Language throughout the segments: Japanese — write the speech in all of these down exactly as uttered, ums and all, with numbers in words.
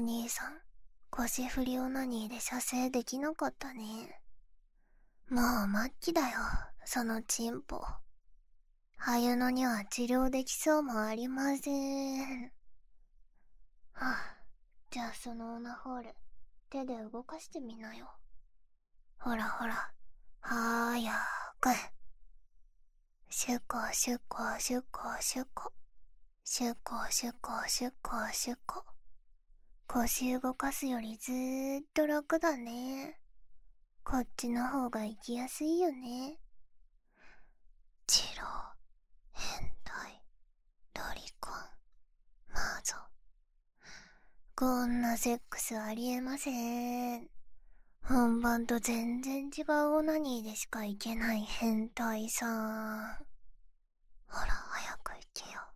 兄さん、腰振りオナニーで射精できなかったね。もう末期だよ、そのチンポ。はゆのには治療できそうもありません。はあ、じゃあそのオナホール、手で動かしてみなよ。ほらほら、はーやーく。シュコシュコシュコシュコ。シュコシュコシュコシュコ。腰動かすよりずーっと楽だね。こっちの方が行きやすいよね。チロ、変態、ロリコン、マゾ。こんなセックスありえません。本番と全然違うオナニーでしかいけない変態さん。ほら早く行けよ。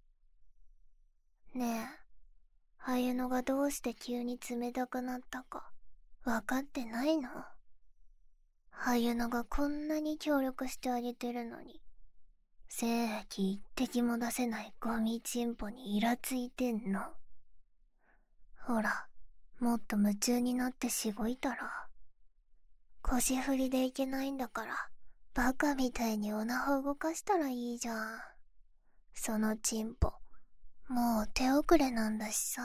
ねえ、はゆのがどうして急に冷たくなったか分かってないの？はゆのがこんなに協力してあげてるのに、精液一滴も出せないゴミチンポにイラついてんの。ほら、もっと夢中になってしごいたら。腰振りでいけないんだから、バカみたいにオナホ動かしたらいいじゃん。そのチンポ、もう手遅れなんだしさ。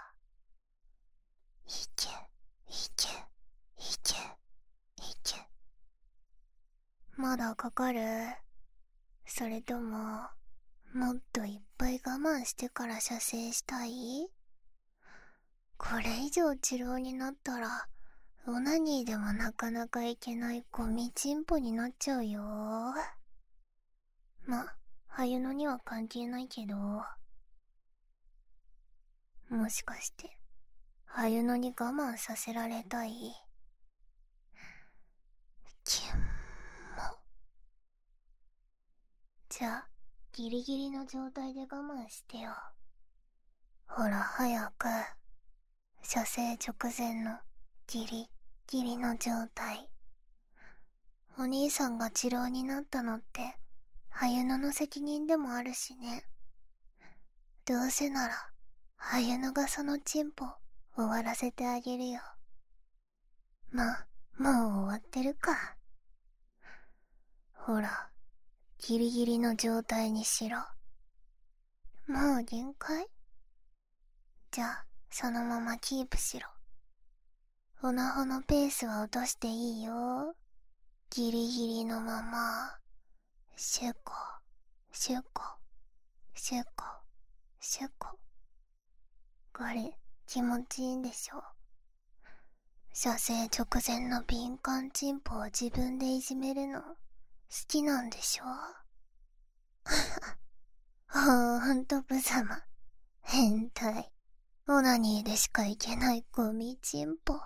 いけ、いけ、いけ、いけ。まだかかる？それとも、もっといっぱい我慢してから射精したい？これ以上治療になったら、オナニーでもなかなかいけないゴミチンポになっちゃうよ。ま、はゆのには関係ないけど。もしかして、はゆのに我慢させられたい？キュンも。じゃあ、ギリギリの状態で我慢してよ。ほら早く。射精直前のギリギリの状態。お兄さんが治療になったのって、はゆのの責任でもあるしね。どうせなら、はゆのがそのチンポ終わらせてあげるよ。ま、もう終わってるか。ほら、ギリギリの状態にしろ。もう限界？じゃあ、そのままキープしろ。オナホのペースは落としていいよ。ギリギリのまま。シュコ、シュコ、シュコ、シュコ。これ、気持ちいいんでしょ？射精直前の敏感チンポを自分でいじめるの、好きなんでしょ？ほんと無様。変態。オナニーでしかいけないゴミチンポ。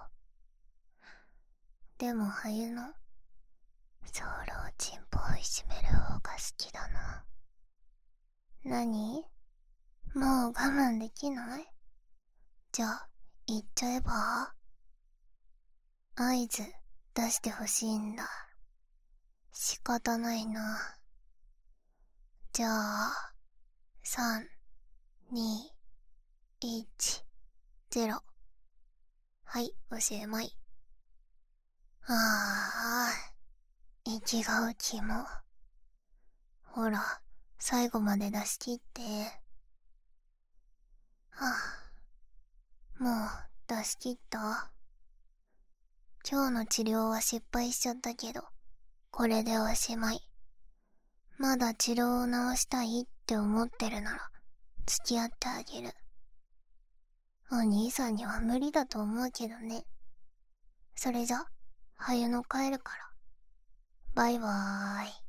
でもはゆの、ソローチンポをいじめる方が好きだな。何？もう我慢できない？じゃあ、言っちゃえば？合図出してほしいんだ。仕方ないな。じゃあ、さん、に、いち、ゼロ。はい、おしまい。ああ、息がきも。ほら、最後まで出し切って。はあ、もう出し切った？今日の治療は失敗しちゃったけど、これでおしまい。まだ治療を治したいって思ってるなら、付き合ってあげる。お兄さんには無理だと思うけどね。それじゃ、はゆの帰るから。バイバーイ。